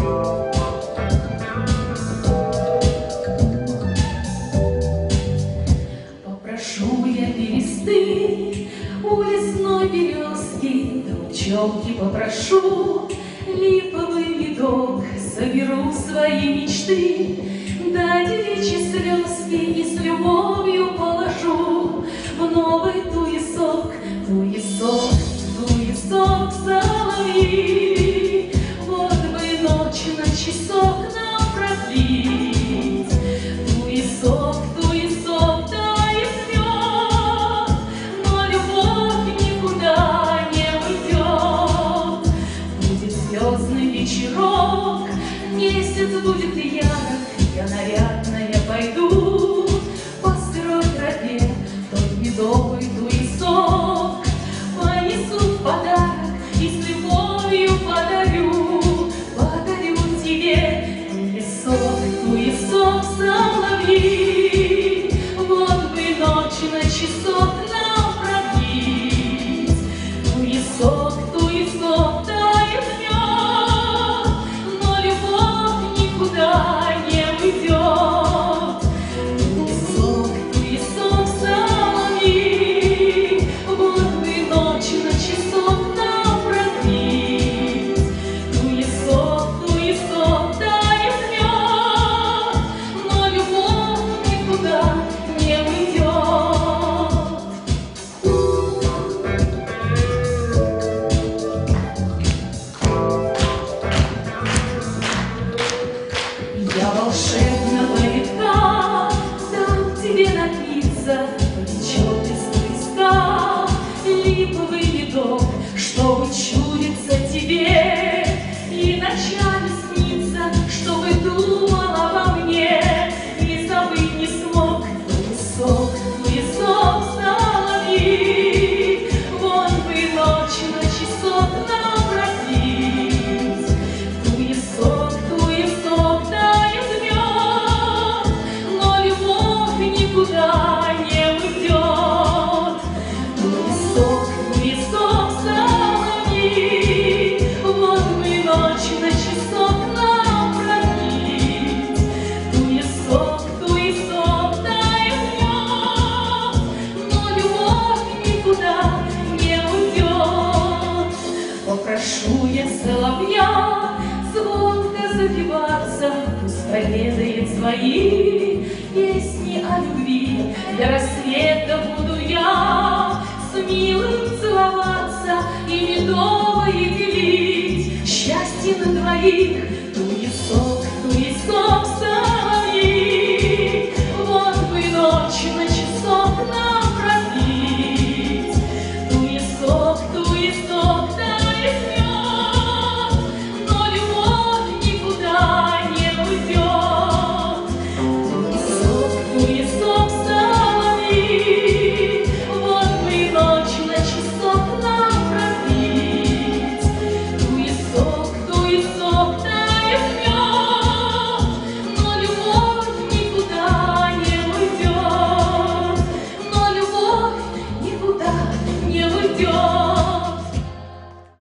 Попрошу я перестыть у лесной березки, да у пчелки попрошу липовый медок, соберу свои мечты, да девичьи слезки и с любовью положу в новый туесок, туесок, туесок соловьи. Вот бы ночь на часок нам продлить, туесок, туесок, тает мед, но любовь никуда не уйдет. Будет звездный вечерок, месяц будет ярок, я нарядная пойду по сырой тропе, тот медовый туесок понесу в подарок и с любовью подарю, подарю тебе туесок, туесок соловьи. Вот бы ночь на часок нам продлить, туесок, туесок, тает мед, но любовь никуда не уйдет. Туесок, туесок соловьи, вот бы ночь на часок нам продлить, туесок, туесок, тает мед, но любовь никуда не уйдет. Я волшебного витка дам тебе напиться, потечет из листа липовый медок, чтобы чудиться тебе и ночами снится, чтобы думала обо мне и забыть не смог. Туесок, туесок соловьи, вон бы ночь на часок нам продлить, туесок, туесок, тает мед, но любовь никуда не уйдет. Туесок, туесок соловьи, вот бы ночь на часок нам продлить, туесок, туесок, тает мед, но любовь никуда не уйдет. Попрошу я соловья звонко запеваться, пусть поведает свои песни о любви. До рассвета буду я с милым целоваться и медовое делить, счастье на двоих